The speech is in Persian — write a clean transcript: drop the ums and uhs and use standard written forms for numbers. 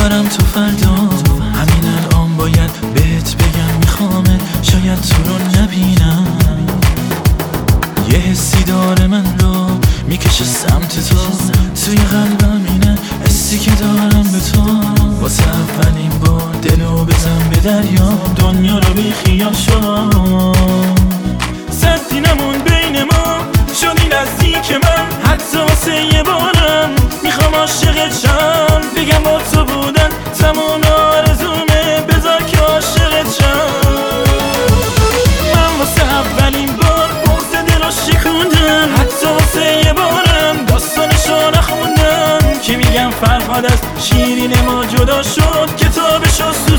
میارم تو فردا، همین الان باید بهت بگم میخوامه، شاید تو رو نبینم. یه حسی داره من رو میکشه سمت تو، توی قلبم اینه حسی که دارم به تو. واسه اولین بار دلو بزن به دریا، دنیا رو بی خیال شد. سدی نمون بین ما، شدی نزدیک من، حتی واسه یه بارم میخوام عاشقت شم. بگم با تو بودن تمام آرزومه، بذار که عاشقت شم. من واسه اولین بار بغض دلو شکوندم، حتی واسه یه بارم داستانشو نخوندم، که میگم فرهاد از شیرین ما جدا شد، کتابشو